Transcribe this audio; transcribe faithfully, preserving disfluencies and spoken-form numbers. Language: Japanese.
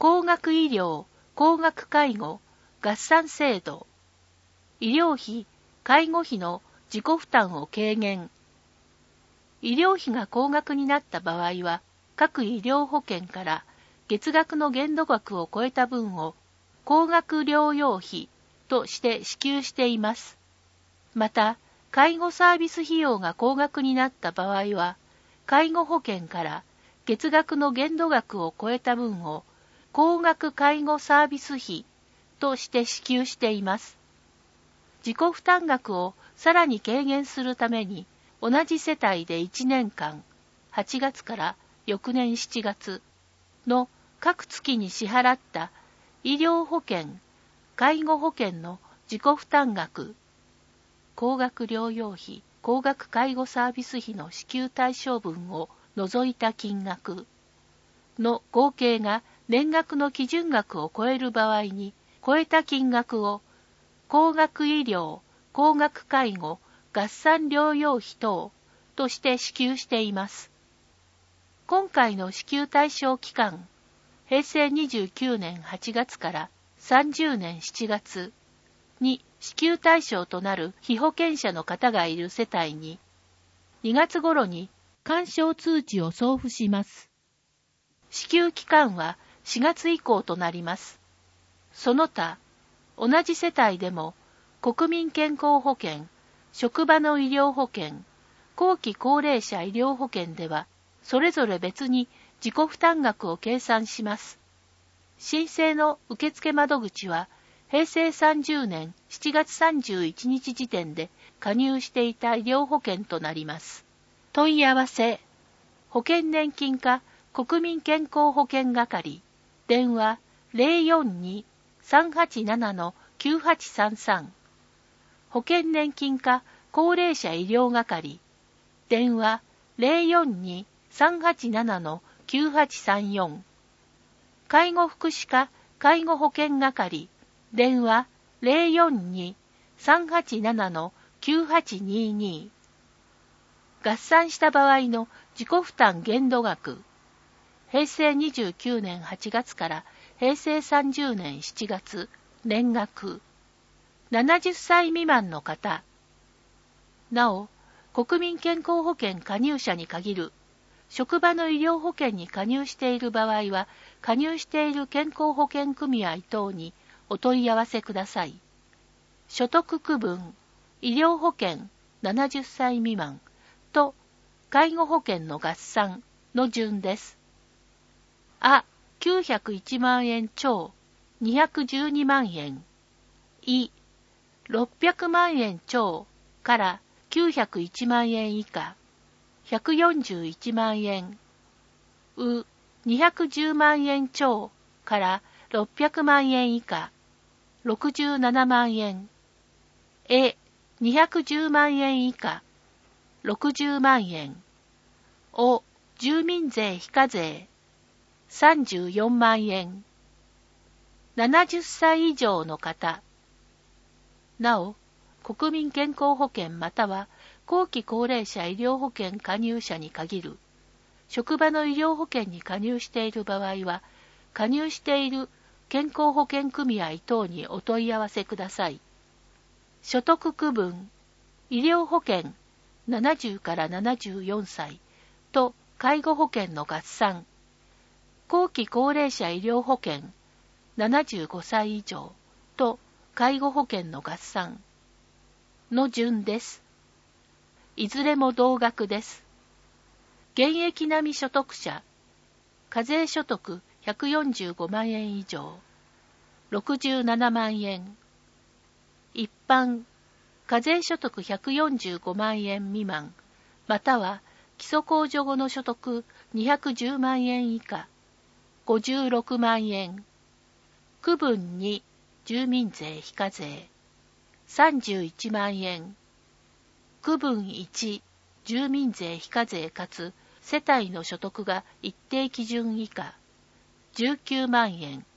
高額医療、高額介護、合算制度。医療費、介護費の自己負担を軽減。医療費が高額になった場合は、各医療保険から月額の限度額を超えた分を高額療養費として支給しています。また、介護サービス費用が高額になった場合は、介護保険から月額の限度額を超えた分を高額介護サービス費として支給しています。自己負担額をさらに軽減するために、同じ世帯でいちねんかん、はちがつから翌年しちがつの各月に支払った医療保険、介護保険の自己負担額、高額療養費、高額介護サービス費の支給対象分を除いた金額の合計が年額の基準額を超える場合に、超えた金額を高額医療、高額介護、合算療養費等として支給しています。今回の支給対象期間、へいせいにじゅうきゅうねんはちがつからさんじゅうねんしちがつに支給対象となる被保険者の方がいる世帯に、にがつ頃に勧奨通知を送付します。支給期間はしがつ以降となります。その他、同じ世帯でも国民健康保険、職場の医療保険、後期高齢者医療保険では、それぞれ別に自己負担額を計算します。申請の受付窓口は、へいせいさんじゅうねんしちがつさんじゅういちにち時点で加入していた医療保険となります。問い合わせ、保険年金課国民健康保険係、電話 ゼロよんに さんはちなな きゅうはちさんさん、保険年金課高齢者医療係、電話 ゼロよんに さんはちなな きゅうはちさんよん、介護福祉課介護保険係、電話 ゼロよんに さんはちなな きゅうはちにに、合算した場合の自己負担限度額、へいせいにじゅうきゅうねんはちがつからへいせいさんじゅうねんしちがつ、年額、ななじゅっさい未満の方。なお、国民健康保険加入者に限る、職場の医療保険に加入している場合は、加入している健康保険組合等にお問い合わせください。所得区分、医療保険ななじゅっさい未満と介護保険の合算の順です。あ、きゅうひゃくいちまんえん超、にひゃくじゅうにまんえん。い、ろっぴゃくまんえん超からきゅうひゃくいちまんえん以下、ひゃくよんじゅういちまんえん。う、にひゃくじゅうまんえん超からろっぴゃくまんえん以下、ろくじゅうななまんえん。え、にひゃくじゅうまんえん以下、ろくじゅうまんえん。お、住民税非課税、さんじゅうよんまんえん。ななじゅっさい以上の方。なお、国民健康保険または後期高齢者医療保険加入者に限る、職場の医療保険に加入している場合は、加入している健康保険組合等にお問い合わせください。所得区分、医療保険ななじゅうからななじゅうよんさいと介護保険の合算、後期高齢者医療保険ななじゅうごさい以上と介護保険の合算の順です。いずれも同額です。現役並み所得者、課税所得ひゃくよんじゅうごまんえん以上、ろくじゅうななまんえん。一般、課税所得ひゃくよんじゅうごまんえん未満、または基礎控除後の所得にひゃくじゅうまんえん以下、ごじゅうろくまんえん。区分に住民税非課税、さんじゅういちまんえん。区分いち、住民税非課税かつ世帯の所得が一定基準以下、じゅうきゅうまんえん。